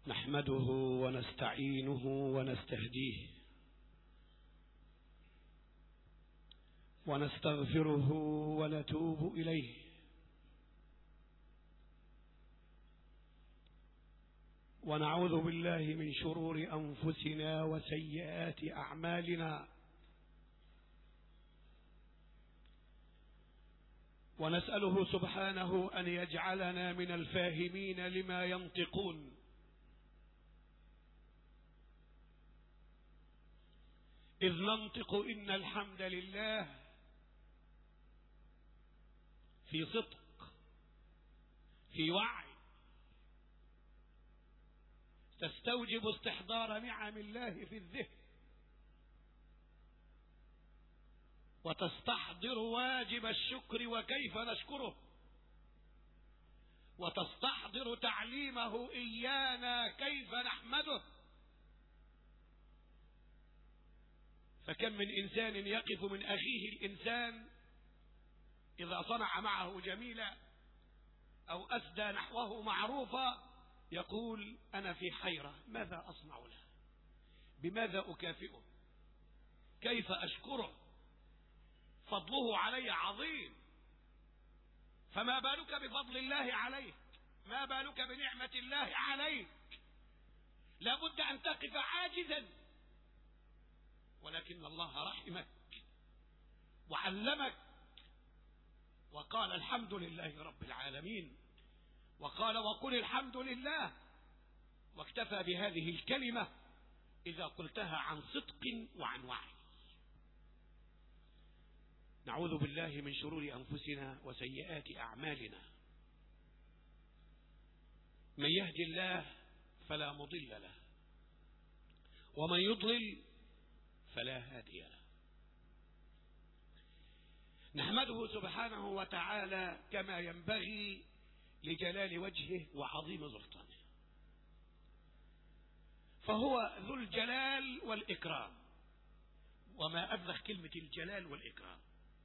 نحمده ونستعينه ونستهديه ونستغفره ونتوب إليه، ونعوذ بالله من شرور أنفسنا وسيئات أعمالنا، ونسأله سبحانه أن يجعلنا من الفاهمين لما ينطقون، إذ ننطق إن الحمد لله في صدق، في وعي، تستوجب استحضار نعم الله في الذهن، وتستحضر واجب الشكر وكيف نشكره، وتستحضر تعليمه إيانا كيف نحمده. فكم من إنسان يقف من أخيه الإنسان إذا صنع معه جميلا أو أسدى نحوه معروفا يقول: أنا في حيرة، ماذا أصنع له؟ بماذا أكافئه؟ كيف أشكره؟ فضله علي عظيم، فما بالك بفضل الله عليك؟ ما بالك بنعمة الله عليك؟ لا بد أن تقف عاجزا، ولكن الله رحمك وعلمك وقال: الحمد لله رب العالمين، وقال: وقل الحمد لله، واكتفى بهذه الكلمة إذا قلتها عن صدق وعن وعي. نعوذ بالله من شرور أنفسنا وسيئات أعمالنا، من يهد الله فلا مضل له، ومن يضلل فلا هادي له. نحمده سبحانه وتعالى كما ينبغي لجلال وجهه وعظيم سلطانه، فهو ذو الجلال والإكرام. وما أبلغ كلمة الجلال والإكرام!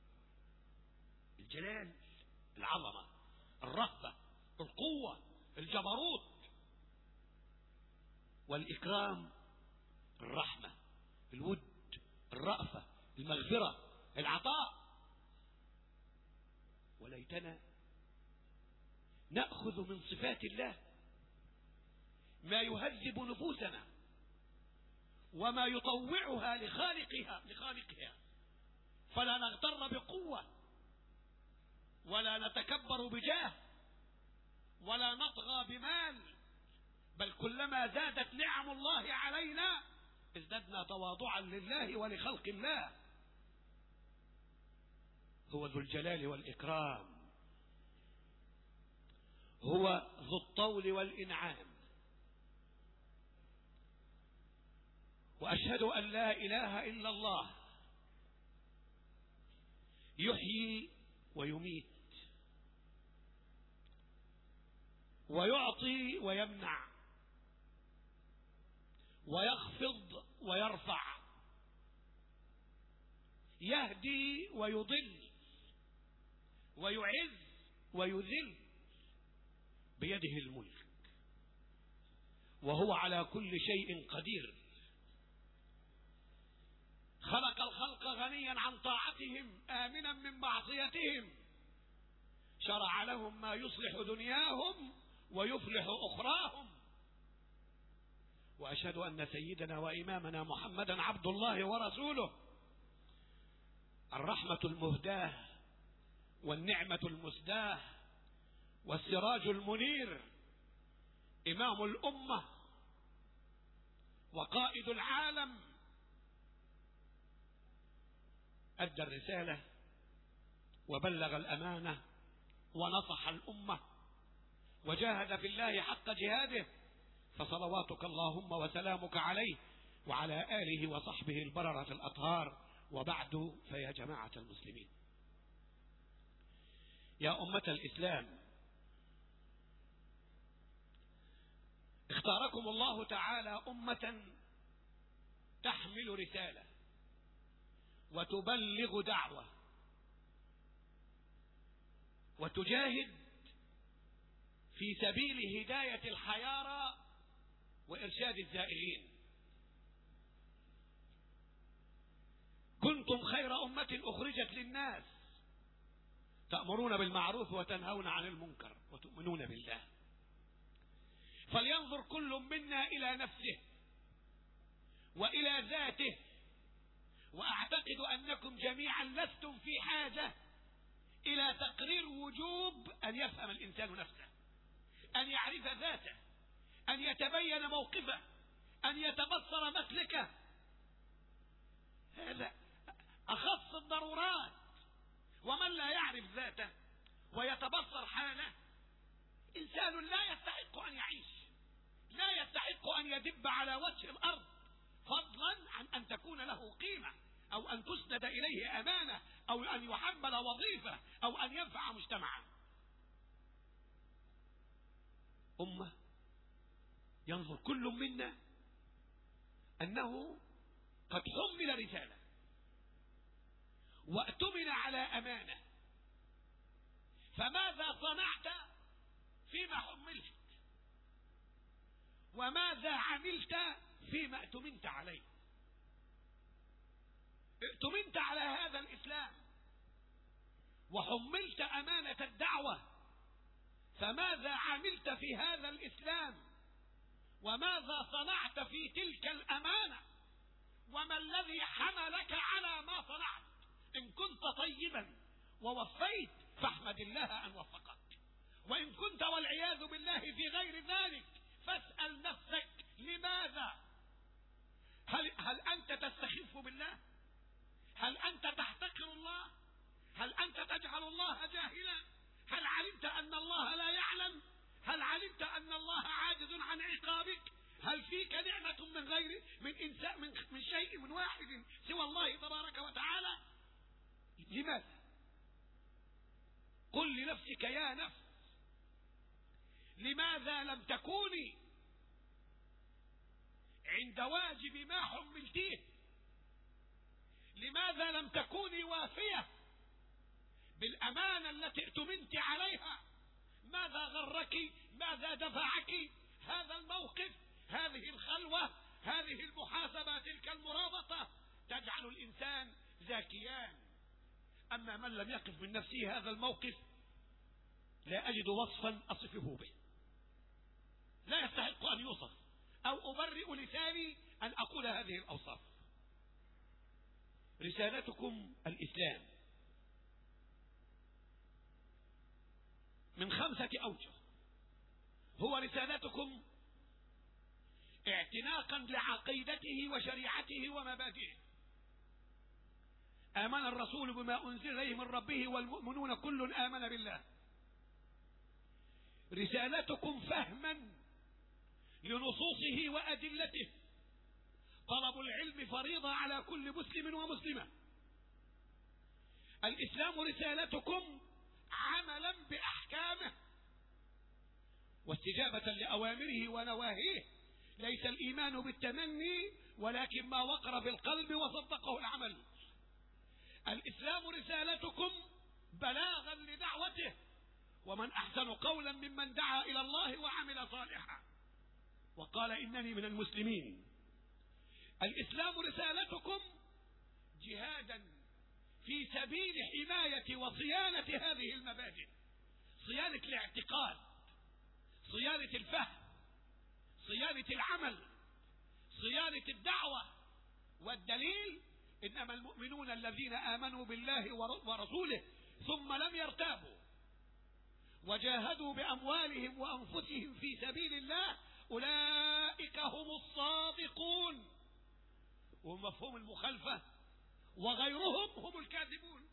الجلال العظمة، الرهبة، القوة، الجبروت، والإكرام الرحمة، الود، الرأفة، المغفرة، العطاء. وليتنا نأخذ من صفات الله ما يهذب نفوسنا وما يطوعها لخالقها، فلا نغتر بقوة، ولا نتكبر بجاه، ولا نطغى بمال، بل كلما زادت نعم الله علينا ازددنا تواضعا لله ولخلق الله. هو ذو الجلال والإكرام، هو ذو الطول والإنعام. وأشهد أن لا إله إلا الله يحيي ويميت، ويعطي ويمنع، ويخفض ويرفع، يهدي ويضل، ويعز ويذل، بيده الملك، وهو على كل شيء قدير. خلق الخلق غنيا عن طاعتهم آمنا من معصيتهم، شرع لهم ما يصلح دنياهم ويفلح أخراهم. وأشهد أن سيدنا وإمامنا محمدا عبد الله ورسوله، الرحمة المهداة والنعمة المسداة والسراج المنير، إمام الأمة وقائد العالم، أدى الرسالة وبلغ الأمانة ونصح الأمة وجاهد في الله حق جهاده، فصلواتك اللهم وسلامك عليه وعلى آله وصحبه البررة الأطهار. وبعد، فيا جماعة المسلمين، يا أمة الإسلام، اختاركم الله تعالى أمة تحمل رسالة وتبلغ دعوة وتجاهد في سبيل هداية الحيارى وإرشاد الزائرين. كنتم خير أمة أخرجت للناس تأمرون بالمعروف وتنهون عن المنكر وتؤمنون بالله. فلينظر كل منا إلى نفسه وإلى ذاته. وأعتقد أنكم جميعا لستم في حاجة إلى تقرير وجوب أن يفهم الإنسان نفسه، أن يعرف ذاته، أن يتبين موقفه، أن يتبصر مسلكه. هذا أخص الضرورات. ومن لا يعرف ذاته ويتبصر حاله إنسان لا يستحق أن يعيش، لا يستحق أن يدب على وجه الأرض، فضلا عن أن تكون له قيمة أو أن تسند إليه أمانة أو أن يحمل وظيفة أو أن ينفع مجتمعا. أمة ينظر كل منا أنه قد حمل رسالة وأتمن على أمانة، فماذا صنعت فيما حملت؟ وماذا عملت فيما ائتمنت عليه؟ ائتمنت على هذا الإسلام وحملت أمانة الدعوة، فماذا عملت في هذا الإسلام؟ وماذا صنعت في تلك الأمانة؟ وما الذي حملك على ما صنعت؟ إن كنت طيبا ووفيت فاحمد الله أن وفقك، وإن كنت والعياذ بالله في غير ذلك فاسأل نفسك لماذا؟ هل أنت تستخف بالله؟ هل أنت تحتقر الله؟ هل أنت تجعل الله جاهلا؟ هل علمت أن الله لا يعلم؟ هل علمت أن الله عاجز عن عقابك؟ هل فيك نعمة من غير من إنسان من شيء من واحد سوى الله تبارك وتعالى؟ لماذا؟ قل لنفسك يا نفس لماذا لم تكوني عند واجب ما حملتيه؟ لماذا لم تكوني وافية بالأمانة التي ائتمنت عليها؟ ماذا غرك؟ ماذا دفعك؟ هذا الموقف، هذه الخلوة، هذه المحاسبة، تلك المرابطة تجعل الإنسان زاكيان. أما من لم يقف من نفسه هذا الموقف لا أجد وصفا أصفه به، لا يستحق أن يوصف أو أبرئ لساني أن أقول هذه الأوصاف. رسالتكم الإسلام من 5 أوجه. هو رسالتكم اعتناقا لعقيدته وشريعته ومبادئه. آمن الرسول بما أنزل إليه من ربه والمؤمنون كل آمن بالله. رسالتكم فهما لنصوصه وأدلته. طلب العلم فريضة على كل مسلم ومسلمة. الإسلام رسالتكم عملا بأحكامه واستجابة لأوامره ونواهيه. ليس الإيمان بالتمني ولكن ما وقر في القلب وصدقه العمل. الإسلام رسالتكم بلاغا لدعوته. ومن أحسن قولا ممن دعا إلى الله وعمل صالحا وقال إنني من المسلمين. الإسلام رسالتكم جهادا في سبيل حماية وصيانة هذه المبادئ، صيانة الاعتقاد، صيانة الفهم، صيانة العمل، صيانة الدعوة. والدليل إنما المؤمنون الذين آمنوا بالله ورسوله ثم لم يرتابوا وجاهدوا بأموالهم وأنفسهم في سبيل الله أولئك هم الصادقون. ومفهوم المخالفة وغيرهم هم الكاذبون.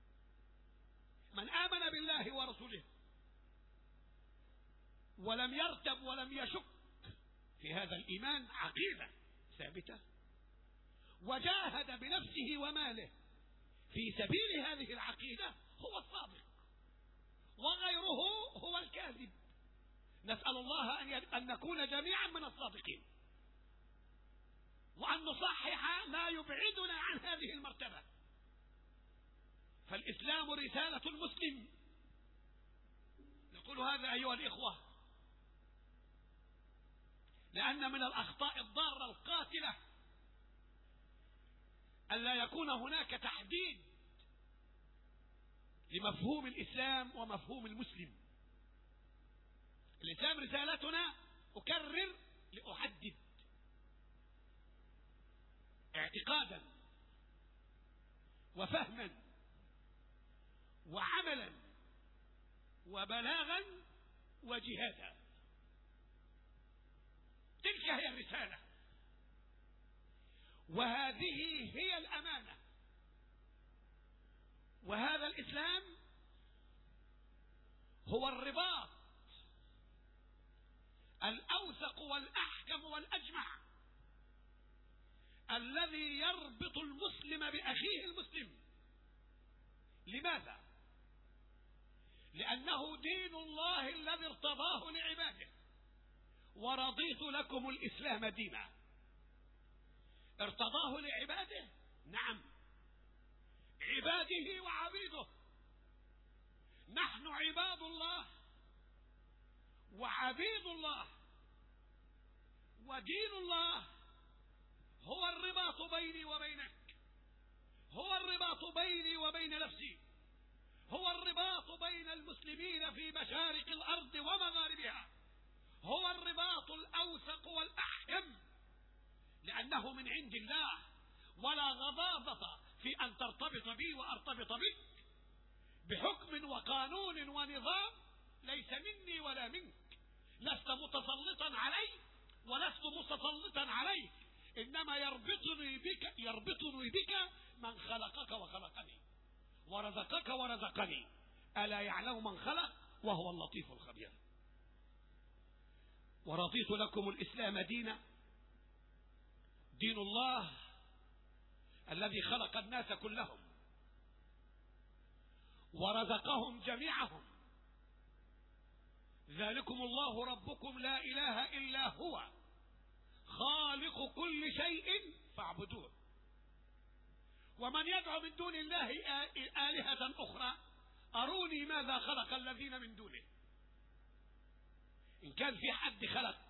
من آمن بالله ورسوله ولم يرتب ولم يشك في هذا الإيمان عقيدة ثابتة وجاهد بنفسه وماله في سبيل هذه العقيدة هو الصادق، وغيره هو الكاذب. نسأل الله أن نكون جميعا من الصادقين وأن نصحح ما يبعدنا عن هذه المرتبة. فالإسلام رسالة المسلم. نقول هذا أيها الإخوة لأن من الأخطاء الضارة القاتلة ألا يكون هناك تحديد لمفهوم الإسلام ومفهوم المسلم. الإسلام رسالتنا، أكرر، لأحدد اعتقادا وفهما وعملا وبلاغا وجهادا. تلك هي الرسالة، وهذه هي الأمانة. وهذا الإسلام هو الرباط الأوثق والأحكم والأجمع الذي يربط المسلم بأخيه المسلم. لماذا؟ لأنه دين الله الذي ارتضاه لعباده. ورضيت لكم الإسلام دينا. ارتضاه لعباده، نعم، عباده وعبيده. نحن عباد الله وعبيد الله، ودين الله هو الرباط بيني وبينك، هو الرباط بيني وبين نفسي، هو الرباط بين المسلمين في مشارق الأرض ومغاربها، هو الرباط الأوثق والأحكم، لأنه من عند الله، ولا غضاضة في أن ترتبط بي وأرتبط بك بحكم وقانون ونظام ليس مني ولا منك. لست متسلطا علي ولست متسلطا عليك، إنما يربطني بك من خلقك وخلقني، ورزقك ورزقني. ألا يعلم من خلق وهو اللطيف الخبير. ورضيت لكم الإسلام دينا، دين الله الذي خلق الناس كلهم ورزقهم جميعهم. ذلكم الله ربكم لا إله إلا هو خالق كل شيء فاعبدوه. ومن يدعو من دون الله آلهة أخرى أروني ماذا خلق الذين من دونه. إن كان في حد خلق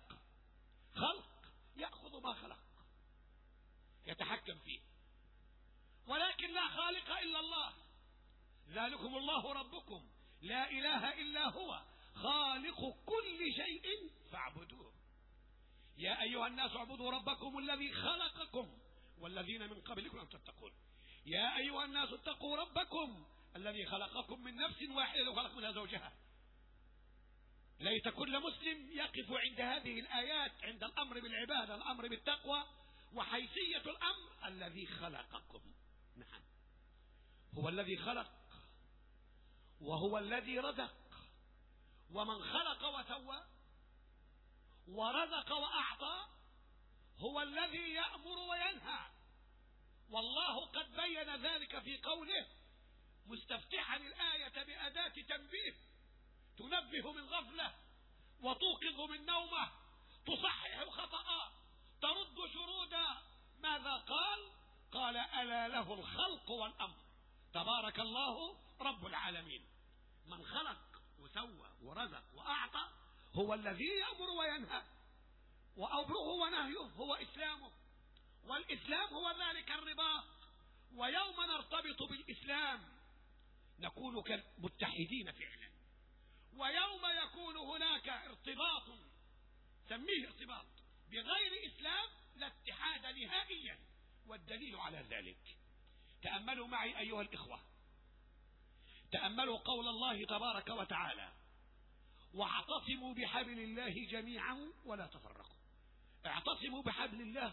يأخذ ما خلق يتحكم فيه، ولكن لا خالق إلا الله. ذلكم الله ربكم لا إله إلا هو خالق كل شيء فاعبدوه. يا أيها الناس اعبدوا ربكم الذي خلقكم والذين من قبلكم أن تتقون. يا أيها الناس اتقوا ربكم الذي خلقكم من نفس واحدة وخلق منها زوجها. ليت كل مسلم يقف عند هذه الآيات، عند الأمر بالعبادة، الأمر بالتقوى، وحيثية الأمر الذي خلقكم. نعم، هو الذي خلق وهو الذي رزق، ومن خلق وسوى ورزق وأعطى هو الذي يأمر وينهى. والله قد بين ذلك في قوله مستفتحا الآية بأداة تنبيه تنبه من غفلة وتوقظ من نومه، تصحح الخطأ، ترد شرودا. ماذا قال؟ قال ألا له الخلق والأمر تبارك الله رب العالمين. من خلق وسوى ورزق وأعطى هو الذي يأمر وينهى، وأمره ونهيه هو إسلامه، والإسلام هو ذلك الرباط. ويوم نرتبط بالإسلام نكون متحدين فعلا، ويوم يكون هناك ارتباط سميه ارتباط بغير إسلام لا اتحاد نهائيا. والدليل على ذلك تأملوا معي أيها الإخوة، تأملوا قول الله تبارك وتعالى واعتصموا بحبل الله جميعا ولا تفرقوا. اعتصموا بحبل الله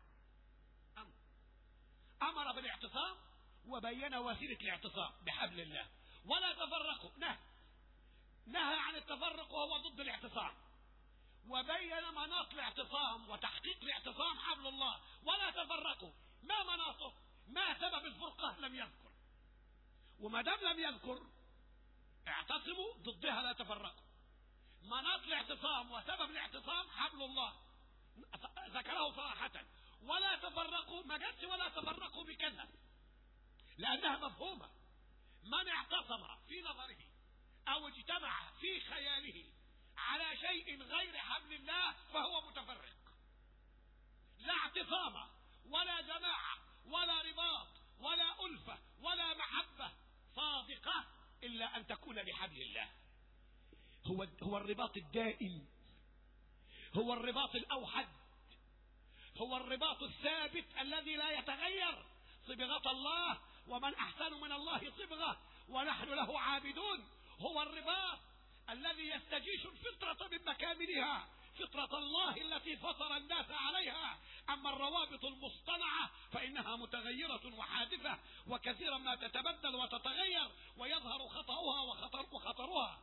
أمر بالاعتصام وبين وسيلة الاعتصام بحبل الله. ولا تفرقوا نهى عن التفرق وهو ضد الاعتصام، وبين مناط الاعتصام وتحقيق الاعتصام حبل الله. ولا تفرقوا، ما مناطه؟ ما سبب الفرقة؟ لم يذكر. وما دام لم يذكر اعتصموا ضدها لا تفرقوا. مناط الاعتصام وسبب الاعتصام حبل الله ذكره صراحة. ولا تفرقوا ما جاتش ولا تفرقوا بكذا، لأنها مفهومة. من اعتصم في نظره أو اجتمع في خياله على شيء غير حبل الله فهو متفرق. بحبل الله، هو الرباط الدائم، هو الرباط الأوحد، هو الرباط الثابت الذي لا يتغير، صبغة الله، ومن أحسن من الله صبغة ونحن له عابدون. هو الرباط الذي يستجيش الفطرة من مكامنها، فطرة الله التي فطر الناس عليها. أما الروابط المصطنعة فإنها متغيرة وحادثة، وكثيرا ما تتبدل وتتغير ويظهر خطأها وخطرها.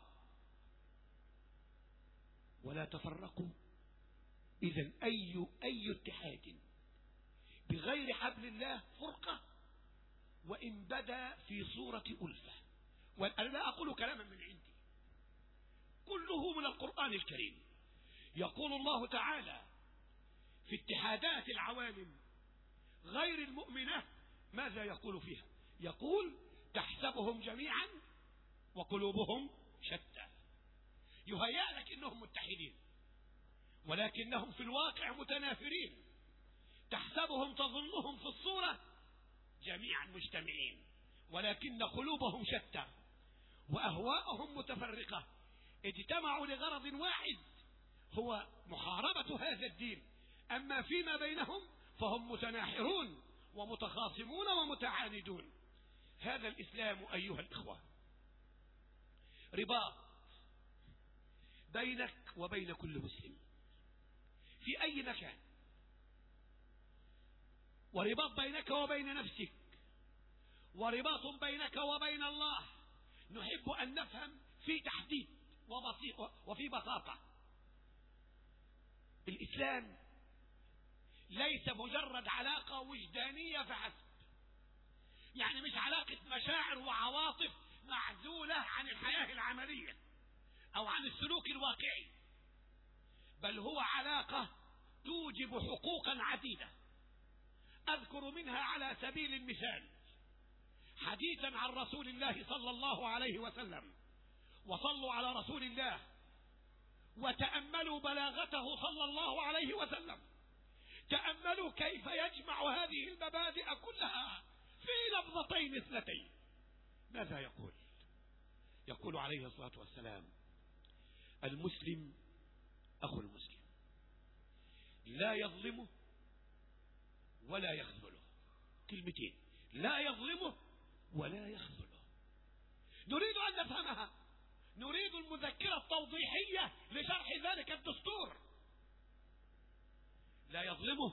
ولا تفرقوا. إذن أي اتحاد بغير حبل الله فرقة، وإن بدا في صورة ألفة. وأنا لا أقول كلاما من عندي، كله من القرآن الكريم. يقول الله تعالى في اتحادات العوالم غير المؤمنة، ماذا يقول فيها؟ يقول: تحسبهم جميعا وقلوبهم شتى. يهيأ لك إنهم متحدين ولكنهم في الواقع متنافرين. تحسبهم تظنهم في الصورة جميعا مجتمعين، ولكن قلوبهم شتى وأهواءهم متفرقة. اجتمعوا لغرض واحد هو محاربة هذا الدين، أما فيما بينهم فهم متناحرون ومتخاصمون ومتعاندون. هذا الإسلام أيها الإخوة رباط بينك وبين كل مسلم في أي مكان، ورباط بينك وبين نفسك، ورباط بينك وبين الله. نحب أن نفهم في تحديد وفي بساطة. الإسلام ليس مجرد علاقة وجدانية فحسب، يعني مش علاقة مشاعر وعواطف معزولة عن الحياة العملية أو عن السلوك الواقعي، بل هو علاقة توجب حقوقا عديدة. أذكر منها على سبيل المثال حديثا عن رسول الله صلى الله عليه وسلم. وصلوا على رسول الله وتأملوا بلاغته صلى الله عليه وسلم. تأملوا كيف يجمع هذه المبادئ كلها في لفظتين اثنتين. ماذا يقول؟ يقول عليه الصلاة والسلام: المسلم أخو المسلم، لا يظلمه ولا يخذله. كلمتين: لا يظلمه ولا يخذله. نريد أن نفهمها، نريد المذكرة التوضيحية لشرح ذلك الدستور. لا يظلمه،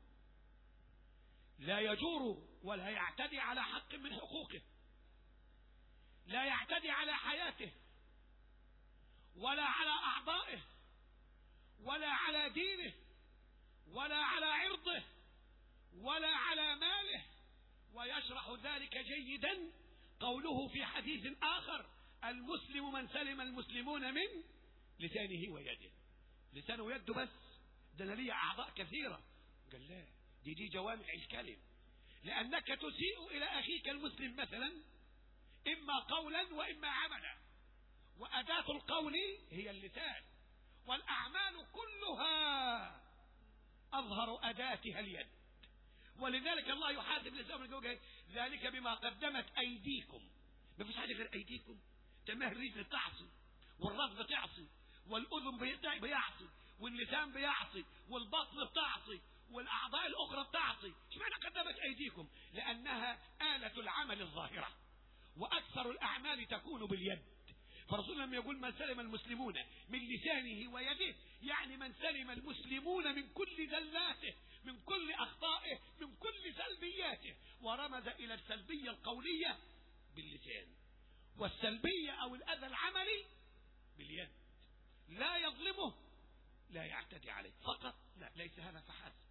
لا يجور ولا يعتدي على حق من حقوقه، لا يعتدي على حياته ولا على أعضائه ولا على دينه ولا على عرضه ولا على ماله. ويشرح ذلك جيدا قوله في حديث آخر: المسلم من سلم المسلمون من لسانه ويده. لسانه ويده بس؟ ده أنا لي أعضاء كثيرة. قال لا، دي جوامع الكلم، لأنك تسيء إلى أخيك المسلم مثلا إما قولا وإما عملا، وأداة القول هي اللسان، والأعمال كلها أظهر أداتها اليد. ولذلك الله يحاسب الإنسان ذلك بما قدمت أيديكم. ما فيش حاجة غير أيديكم. تمام، الرجل تعصي، والراس بتعصي، والأذن بيعصي، واللسان بيعصي، والبطن بتعصي، والأعضاء الأخرى بتعصي. اشمعنى قدمت أيديكم؟ لأنها آلة العمل الظاهرة، وأكثر الأعمال تكون باليد. فرسول الله يقول: من سلم المسلمون من لسانه ويده، يعني من سلم المسلمون من كل زلاته، من كل أخطائه، من كل سلبياته. ورمز إلى السلبية القولية باللسان، والسلبية أو الأذى العملي باليد. لا يظلمه، لا يعتدي عليه فقط، لا، ليس هذا فحسب،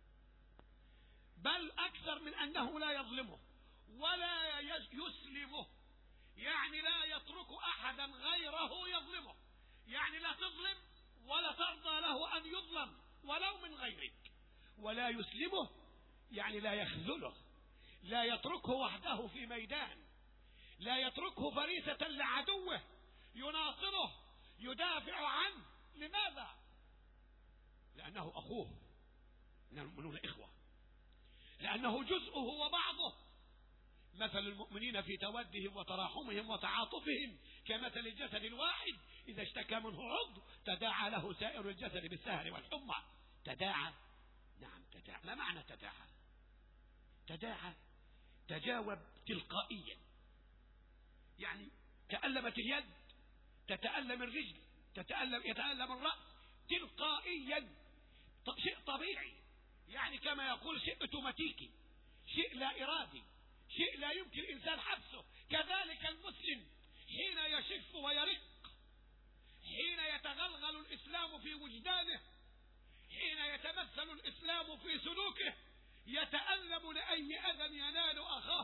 بل أكثر من أنه لا يظلمه ولا يسلمه، يعني لا يترك أحدا غيره يظلمه. يعني لا تظلم ولا ترضى له أن يظلم ولو من غيرك. ولا يسلمه يعني لا يخذله، لا يتركه وحده في ميدان، لا يتركه فريسة لعدوه يناصره يدافع عنه. لماذا؟ لأنه أخوه، المؤمنون إخوة، لأنه جزءه وبعضه، مثل المؤمنين في تودهم وتراحمهم وتعاطفهم كمثل الجسد الواحد إذا اشتكى منه عضو تداعى له سائر الجسد بالسهر والحمى. تداعى، نعم تداعى. ما معنى تداعى؟ تداعى تجاوب تلقائيا، يعني تألمت اليد تتألم الرجل، يتألم الرأس تلقائيا، شيء طبيعي، يعني كما يقول شيء اوتوماتيكي، شيء لا إرادي، شيء لا يمكن الإنسان حبسه. كذلك المسلم حين يشف ويرق، حين يتغلغل الإسلام في وجدانه، حين يتمثل الإسلام في سلوكه، يتألم لأي أذى ينال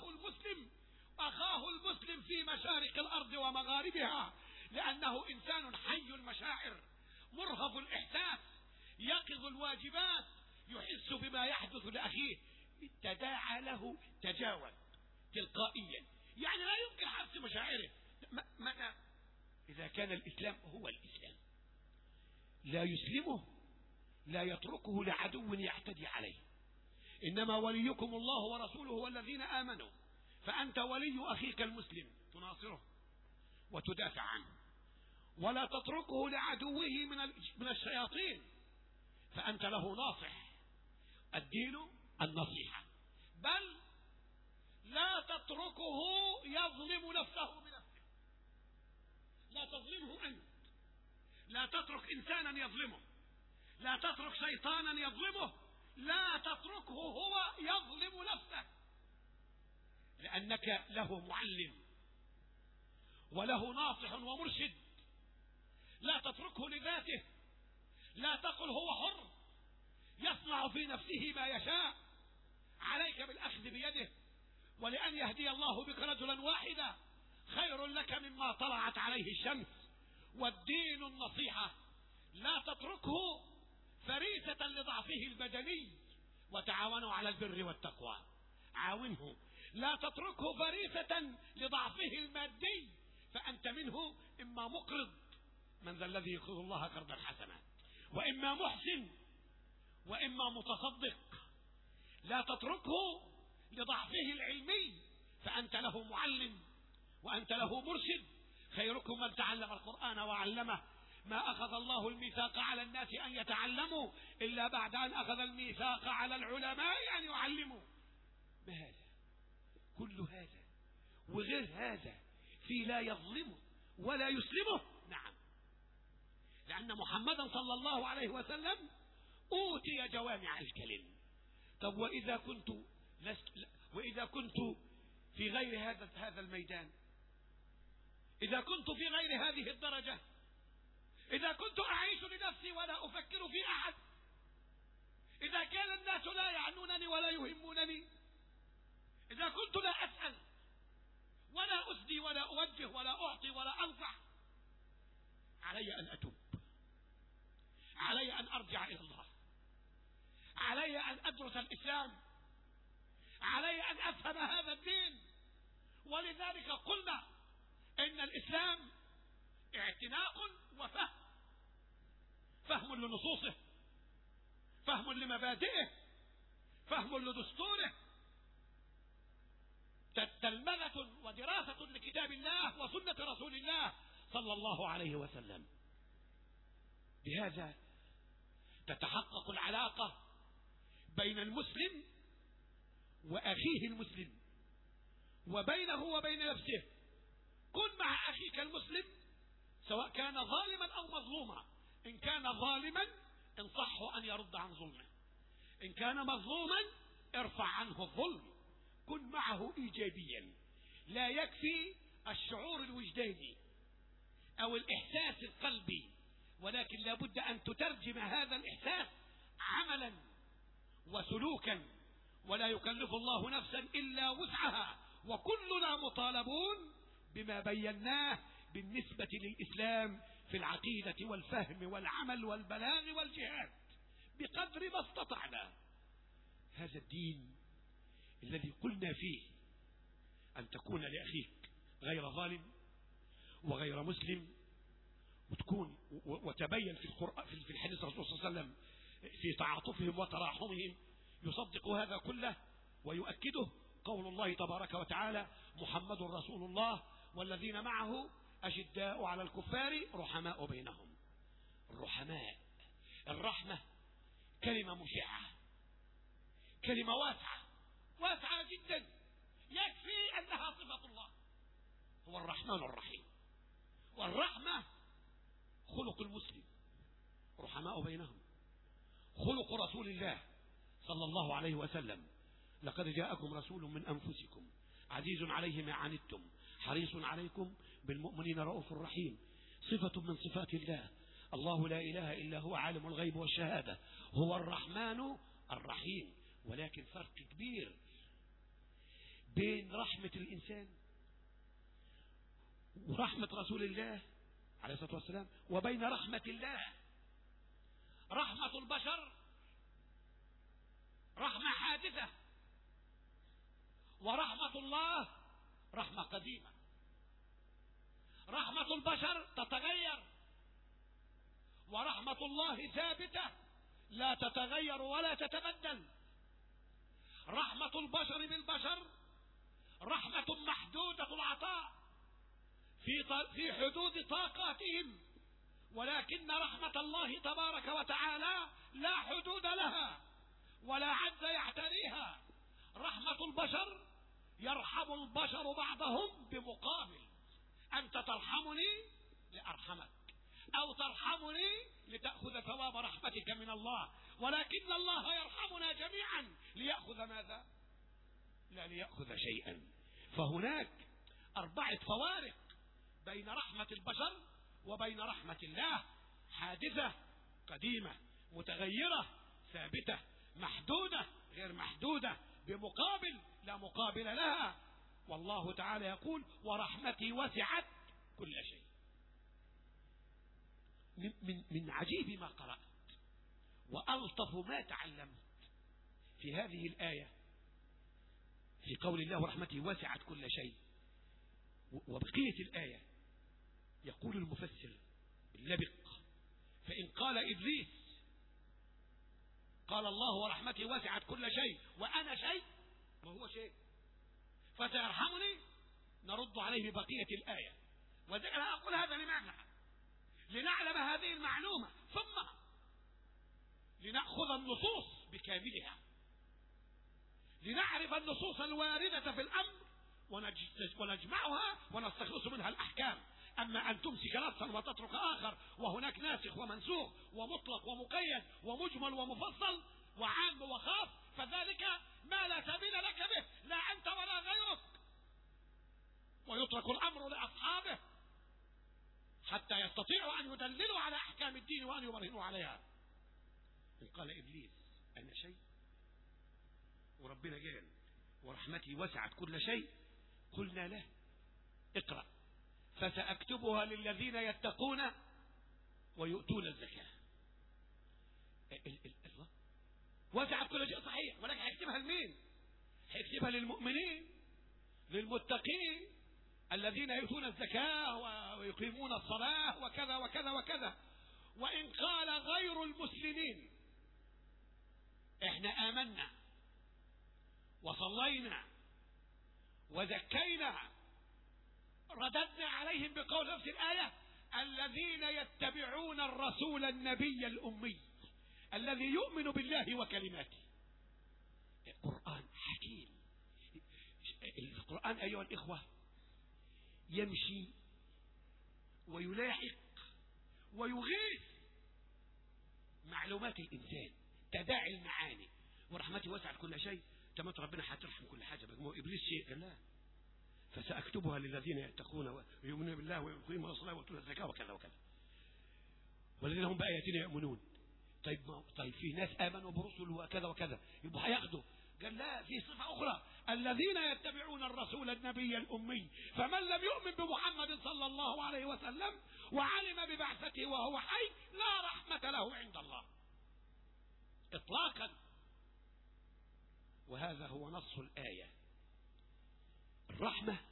أخاه المسلم في مشارق الأرض ومغاربها، لأنه إنسان حي المشاعر مرهف الإحساس يقظ الواجبات، يحس بما يحدث لأخيه. تداعى له تجاوز تلقائيا، يعني لا يمكن حبس مشاعره. متى؟ إذا كان الإسلام هو الإسلام، لا يسلمه، لا يتركه لعدو يعتدي عليه. إنما وليكم الله ورسوله والذين آمنوا، فأنت ولي أخيك المسلم تناصره وتدافع عنه، ولا تتركه لعدوه من الشياطين، فأنت له ناصح. الدين النصيحة، بل لا تتركه يظلم نفسه بنفسه، لا تظلمه أنت، لا تترك إنسانا يظلمه، لا تترك شيطانا يظلمه، لا تتركه هو يظلم نفسه، لأنك له معلم وله ناصح ومرشد. لا تتركه لذاته، لا تقل هو حر يصنع في نفسه ما يشاء، عليك بالأخذ بيده، ولأن يهدي الله بك رجلا واحدا خير لك مما طلعت عليه الشمس. والدين النصيحة، لا تتركه فريسة لضعفه البدني، وتعاونوا على البر والتقوى، عاونه. لا تتركه فريسة لضعفه المادي، فأنت منه إما مقرض، من ذا الذي يقرض الله قرضا حسنا، وإما محسن، وإما متصدق. لا تتركه لضعفه العلمي، فأنت له معلم وأنت له مرشد. خيركم من تعلم القرآن وعلمه. ما أخذ الله الميثاق على الناس أن يتعلموا إلا بعد أن أخذ الميثاق على العلماء أن يعلموا. ما هذا؟ كل هذا وغير هذا في لا يظلمه ولا يسلمه. نعم، لأن محمدا صلى الله عليه وسلم أوتي جوامع الكلم. طب وإذا كنت في غير هذا الميدان، إذا كنت في غير هذه الدرجة، إذا كنت أعيش لنفسي ولا أفكر في أحد، إذا كان الناس لا يعنونني ولا يهمونني، إذا كنت لا أسأل ولا أسدي ولا أوجه ولا أعطي ولا أنصح، علي أن أتوب، علي أن أرجع إلى الله، علي أن أدرس الإسلام، علي أن أفهم هذا الدين. ولذلك قلنا إن الإسلام اعتناق وفهم، فهم لنصوصه، فهم لمبادئه، فهم لدستوره، تلمذة ودراسة لكتاب الله وسنة رسول الله صلى الله عليه وسلم. بهذا تتحقق العلاقة بين المسلم وأخيه المسلم، وبينه وبين نفسه. كن مع أخيك المسلم سواء كان ظالما أو مظلوما. إن كان ظالما انصحه أن يرد عن ظلمه، إن كان مظلوما ارفع عنه الظلم. كن معه إيجابيا. لا يكفي الشعور الوجداني أو الإحساس القلبي، ولكن لابد أن تترجم هذا الإحساس عملا وسلوكا، ولا يكلف الله نفسا إلا وسعها، وكلنا مطالبون بما بيناه بالنسبة للإسلام في العقيدة والفهم والعمل والبلاغ والجهاد بقدر ما استطعنا. هذا الدين الذي قلنا فيه أن تكون لأخيك غير ظالم وغير مسلم، وتبين في القرآن في الحديث الرسول صلى الله عليه وسلم في تعاطفهم وتراحمهم، يصدق هذا كله ويؤكده قول الله تبارك وتعالى: محمد رسول الله والذين معه أشداء على الكفار رحماء بينهم. الرحماء، الرحمة كلمة مشعة، كلمة واسعة، واسعة جدا، يكفي أنها صفة الله، هو الرحمن الرحيم. والرحمة خلق المسلم، رحماء بينهم، خلق رسول الله صلى الله عليه وسلم: لقد جاءكم رسول من أنفسكم عزيز عليه ما عنتم حريص عليكم بالمؤمنين رؤوف رحيم. صفة من صفات الله. الله لا إله إلا هو عالم الغيب والشهادة، هو الرحمن الرحيم. ولكن فرق كبير بين رحمة الإنسان ورحمة رسول الله عليه الصلاة والسلام وبين رحمة الله. رحمة البشر رحمة حادثة، ورحمة الله رحمة قديمة. رحمة البشر تتغير، ورحمة الله ثابتة لا تتغير ولا تتبدل. رحمة البشر بالبشر رحمة محدودة العطاء في حدود طاقاتهم، ولكن رحمة الله تبارك وتعالى لا حدود لها ولا عجز يعتريها. رحمة البشر يرحم البشر بعضهم بمقابل: أنت ترحمني لأرحمك، أو ترحمني لتأخذ ثواب رحمتك من الله. ولكن الله يرحمنا جميعا ليأخذ ماذا؟ لا ليأخذ شيئا. فهناك 4 فوارق بين رحمة البشر وبين رحمة الله: حادثة، قديمة، متغيرة، ثابتة، محدودة، غير محدودة، بمقابل لا مقابل لها. والله تعالى يقول: ورحمتي وسعت كل شيء. من عجيب ما قرأت وألطف ما تعلمت في هذه الآية، في قول الله: ورحمتي وسعت كل شيء، وبقية الآية يقول المفسر اللبق: فإن قال إبليس قال الله ورحمتي وسعت كل شيء وأنا شيء، وهو شيء، فسيرحمني، نرد عليه بقية الآية. وأنا أقول هذا لماذا؟ لنعلم هذه المعلومة، ثم لنأخذ النصوص بكاملها، لنعرف النصوص الواردة في الأمر ونجمعها ونستخلص منها الأحكام. أما أن تمسك نصا وتترك آخر، وهناك ناسخ ومنسوخ ومطلق ومقيد ومجمل ومفصل وعام وخاص، فذلك ما لا سبيل لك به، لا أنت ولا غيرك، ويترك الأمر لأصحابه حتى يستطيعوا أن يدللوا على أحكام الدين وأن يبرهنوا عليها. إن قال إبليس أنا شيء، وربنا قال ورحمتي وسعت كل شيء، قلنا له: اقرأ: فسأكتبها للذين يتقون ويؤتون الزكاة. الله وسعت كل شيء صحيح، ولكن هيكتبها لمين؟ هيكتبها للمؤمنين، للمتقين الذين يؤتون الزكاة ويقيمون الصلاة وكذا وكذا وكذا. وإن قال غير المسلمين: احنا آمنا وصلينا وزكينا، رددنا عليهم بقول نفس الآية: الذين يتبعون الرسول النبي الأمي الذي يؤمن بالله وكلماته. القرآن حكيم. القرآن أيها الإخوة يمشي ويلاحق ويغيث معلومات الإنسان، تداعي المعاني. ورحمتي وسعت كل شيء، تمت ربنا هترحم كل حاجة. بقى إبليس شيء؟ قال لا، فسأكتبها للذين يتقون ويؤمنون بالله ويقيمون الصلاة ويؤتون الزكاة وكذا وكذا، والذين هم بآياتنا يؤمنون. طيب في ناس آمنوا برسل وكذا وكذا، يبقى هياخدوا. قال لا، في صفة أخرى: الذين يتبعون الرسول النبي الأمي. فمن لم يؤمن بمحمد صلى الله عليه وسلم وعلم ببعثته وهو حي لا رحمة له عند الله إطلاقا. وهذا هو نص الآية. الرحمة،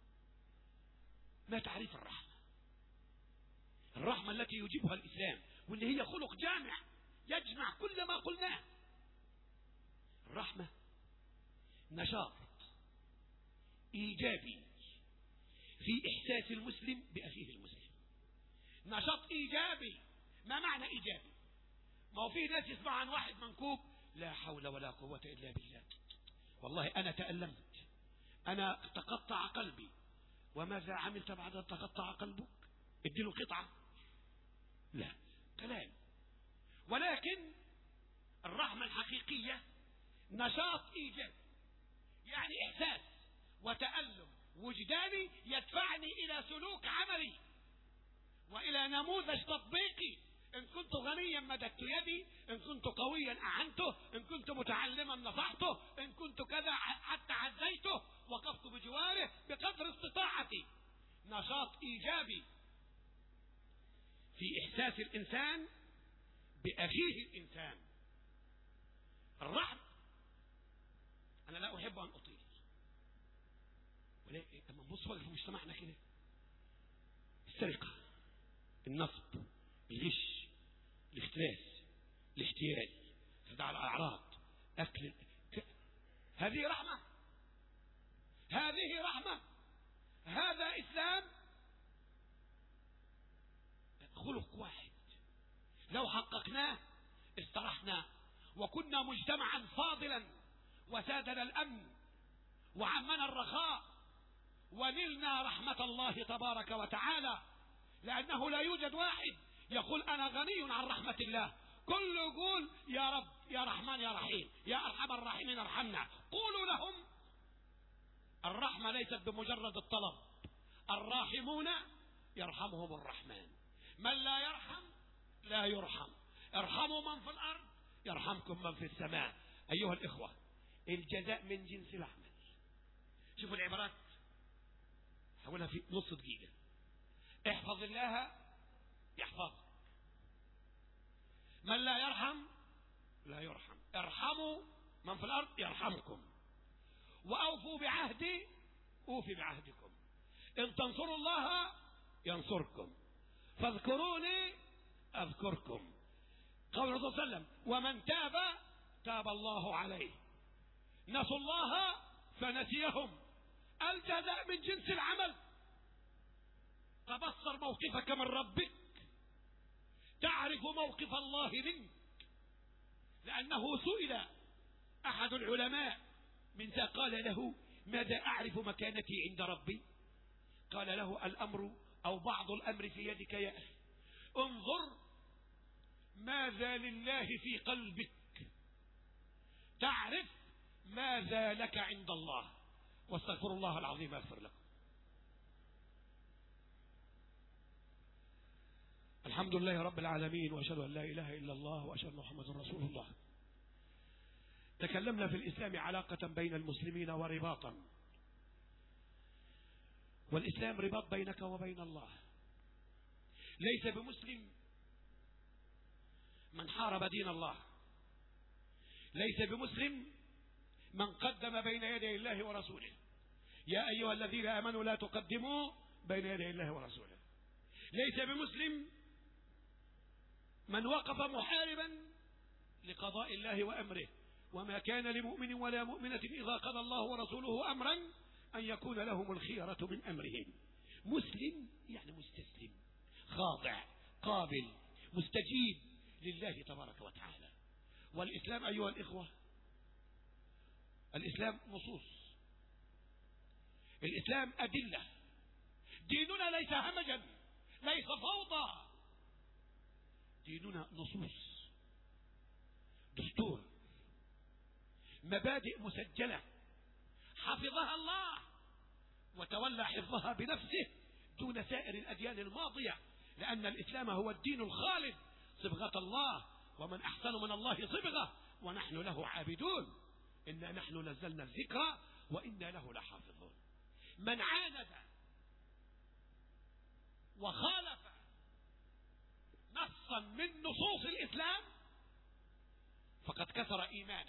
ما تعريف الرحمة؟ الرحمة التي يجيبها الإسلام، واللي هي خلق جامع يجمع كل ما قلناه. الرحمة نشاط إيجابي في إحساس المسلم بأخيه المسلم. نشاط إيجابي. ما معنى إيجابي؟ ما هو فيه ناس يسمع عن واحد منكوب، لا حول ولا قوة إلا بالله، والله أنا تألمت، أنا تقطع قلبي. وماذا عملت بعد أن تقطع قلبك؟ اديله قطعة؟ لا، كلام. ولكن الرحمة الحقيقية نشاط إيجابي، يعني إحساس وتألم وجداني يدفعني إلى سلوك عملي وإلى نموذج تطبيقي. إن كنت غنيا مددت يدي، إن كنت قويا أعنته، إن كنت متعلما نصحته، إن كنت كذا حتى عزيته، وقفت بجواره بقدر استطاعتي. نشاط إيجابي في إحساس الإنسان بأخيه الإنسان. الرحم. أنا لا أحب أن أطيل، ولكن لما نبص في مجتمعنا كده، السرقة، النصب، الغش، الاختلاس، الاحتيال، خداع الأعراض، أكل، هذه رحمة؟ هذه رحمة؟ هذا إسلام؟ خلق واحد لو حققناه استرحنا وكنا مجتمعا فاضلا، وسادنا الأمن وعمنا الرخاء، ونلنا رحمة الله تبارك وتعالى. لأنه لا يوجد واحد يقول أنا غني عن رحمة الله، كله يقول يا رب يا رحمن يا رحيم يا أرحم الراحمين ارحمنا. قولوا لهم الرحمة ليست بمجرد الطلب، الراحمون يرحمهم الرحمن، من لا يرحم لا يرحم. ارحموا من في الأرض يرحمكم من في السماء. أيها الإخوة، الجزاء من جنس العمل. شوفوا العبارات، حولها في نص دقيقة. احفظ الله يحفظ، من لا يرحم لا يرحم. ارحموا من في الأرض يرحمكم، وأوفوا بعهدي أوفي بعهدكم، إن تنصروا الله ينصركم، فاذكروني أذكركم. قول الرسول صلى الله عليه وسلم ومن تاب تاب الله عليه، نسوا الله فنسيهم. الجزاء من جنس العمل. تبصر موقفك من ربك، تعرف موقف الله منك. لأنه سئل أحد العلماء من ذا قال له ماذا أعرف مكانتي عند ربي؟ قال له الأمر أو بعض الأمر في يدك يا أخي، انظر ماذا لله في قلبك تعرف ماذا لك عند الله. واستغفر الله العظيم يغفر لكم. الحمد لله رب العالمين، وأشهد أن لا إله إلا الله، وأشهد أن محمدا رسول الله. تكلمنا في الإسلام علاقة بين المسلمين ورباطا، والإسلام رباط بينك وبين الله. ليس بمسلم من حارب دين الله، ليس بمسلم من قدم بين يدي الله ورسوله. يا أيها الذين آمنوا لا تقدموا بين يدي الله ورسوله. ليس بمسلم من وقف محاربا لقضاء الله وأمره، وما كان لمؤمن ولا مؤمنة إذا قضى الله ورسوله أمرا أن يكون لهم الخيرة من أمرهم. مسلم يعني مستسلم، خاضع، قابل، مستجيب لله تبارك وتعالى. والإسلام أيها الإخوة، الإسلام نصوص، الإسلام أدلة. ديننا ليس همجا، ليس فوضى، ديننا نصوص، دستور، مبادئ مسجلة حفظها الله وتولى حفظها بنفسه دون سائر الأديان الماضية، لأن الإسلام هو الدين الخالد، صبغة الله، ومن أحسن من الله صبغة، ونحن له عابدون. إنا نحن نزلنا الذكر وإنا له لحافظون. من عاند وخالف نصا من نصوص الإسلام فقد كسر إيمانه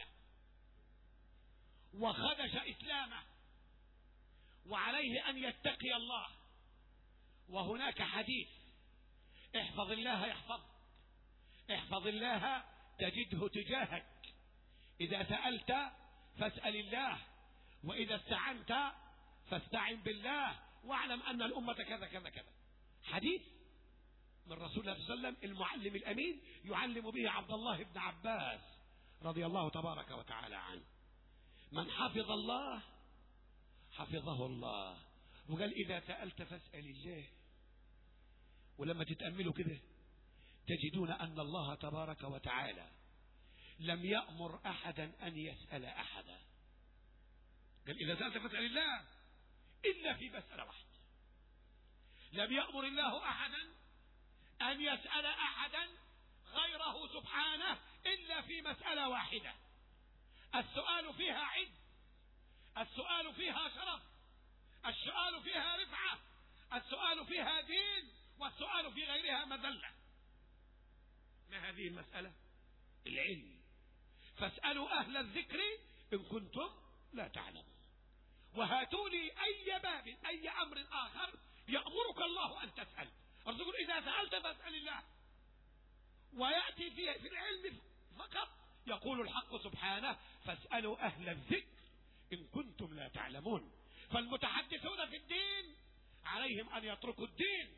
وخدش إسلامه، وعليه أن يتقي الله. وهناك حديث احفظ الله يحفظك، احفظ الله تجده تجاهك. إذا سألت فاسأل الله، وإذا استعنت فاستعن بالله واعلم أن الأمة كذا كذا كذا. حديث من رسول الله صلى الله عليه وسلم المعلم الأمين يعلم به عبد الله بن عباس رضي الله تبارك وتعالى عنه: من حفظ الله حفظه الله. وقال: إذا سألت فاسأل الله. ولما تتأملوا كده تجدون أن الله تبارك وتعالى لم يأمر أحدا أن يسأل أحدا. قال: إذا سألت فاسأل الله، إلا في مسألة واحدة. لم يأمر الله أحدا أن يسأل أحدا غيره سبحانه إلا في مسألة واحدة. السؤال فيها عز، السؤال فيها شرف، السؤال فيها رفعة، السؤال فيها دين، والسؤال في غيرها مذلة. ما هذه المسألة؟ العلم. فاسألوا أهل الذكر إن كنتم لا تعلمون. وهاتوا لي أي باب أي أمر آخر يأمرك الله أن تسأل. أرجوكم إذا سألت فاسأل الله. ويأتي في العلم فقط يقول الحق سبحانه: فاسألوا أهل الذكر إن كنتم لا تعلمون. فالمتحدثون في الدين عليهم أن يتركوا الدين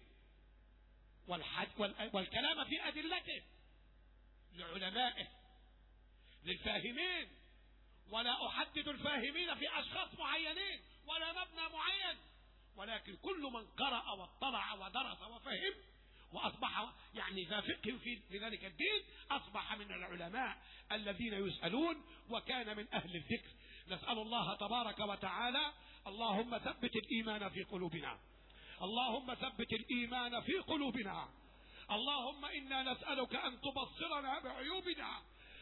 والكلام في أدلته لعلمائه للفاهمين. ولا أحدد الفاهمين في أشخاص معينين ولا مبنى معين، ولكن كل من قرأ واطلع ودرس وفهم وأصبح يعني ذا فقه في ذلك الدين أصبح من العلماء الذين يسألون وكان من أهل الذكر. نسأل الله تبارك وتعالى: اللهم ثبت الإيمان في قلوبنا، اللهم ثبت الإيمان في قلوبنا. اللهم إنا نسألك أن تبصرنا بعيوبنا،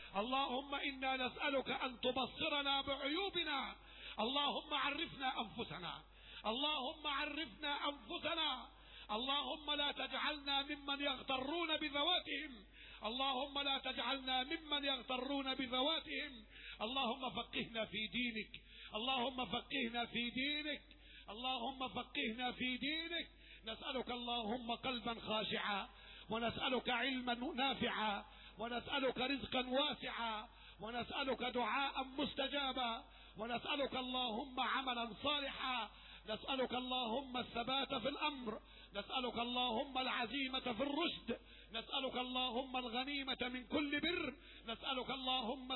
اللهم إنا نسألك أن تبصرنا بعيوبنا. اللهم عرفنا أنفسنا، اللهم عرفنا أنفسنا. اللهم لا تجعلنا ممن يغترون بذواتهم، اللهم لا تجعلنا ممن يغترون بذواتهم. اللهم فقهنا في دينك، اللهم فقهنا في دينك، اللهم فقهنا في دينك. نسألك اللهم قلبا خاشعا، ونسألك علما نافعا، ونسألك رزقا واسعا، ونسألك دعاء مستجابا، ونسألك اللهم عملا صالحا، نسألك اللهم الثبات في الأمر، نسألك اللهم العزيمة في الرشد، نسألك اللهم الغنيمة من كل بر، نسألك اللهم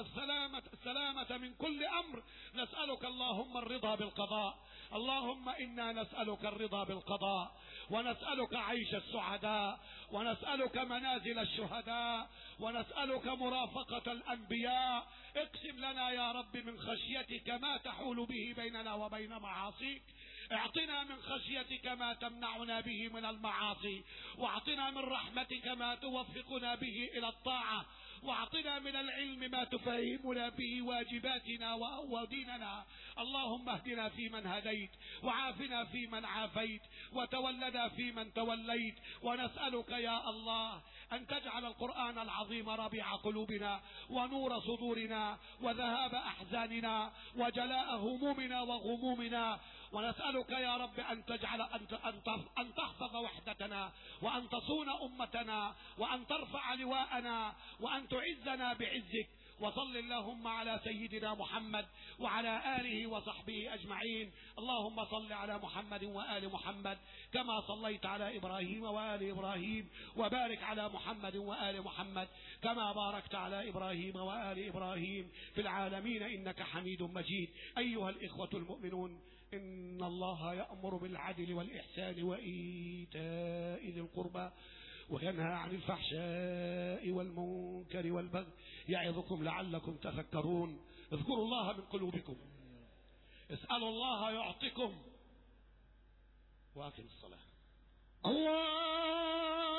السلامة من كل أمر، نسألك اللهم الرضا بالقضاء. اللهم إنا نسألك الرضا بالقضاء، ونسألك عيش السعداء، ونسألك منازل الشهداء، ونسألك مرافقة الأنبياء. اقسم لنا يا رب من خشيتك ما تحول به بيننا وبين معاصيك، اعطنا من خشيتك ما تمنعنا به من المعاصي، واعطنا من رحمتك ما توفقنا به إلى الطاعة، واعطنا من العلم ما تفهمنا به واجباتنا وديننا. اللهم اهدنا فيمن هديت، وعافنا فيمن عافيت، وتولنا فيمن توليت. ونسألك يا الله أن تجعل القرآن العظيم ربيع قلوبنا، ونور صدورنا، وذهاب أحزاننا، وجلاء همومنا وغمومنا. ونسألك يا رب أن تجعل أن تحفظ وحدتنا، وأن تصون أمتنا، وأن ترفع لواءنا، وأن تعزنا بعزك. وصل اللهم على سيدنا محمد وعلى آله وصحبه أجمعين. اللهم صل على محمد وآل محمد كما صليت على إبراهيم وآل إبراهيم، وبارك على محمد وآل محمد كما باركت على إبراهيم وآل إبراهيم في العالمين إنك حميد مجيد. أيها الإخوة المؤمنون، إن الله يأمر بالعدل والإحسان وإيتاء ذي القربى، وينهى عن الفحشاء والمنكر والبغي، يعظكم لعلكم تذكرون. اذكروا الله من قلوبكم، اسألوا الله يعطيكم، وأقم الصلاة. الله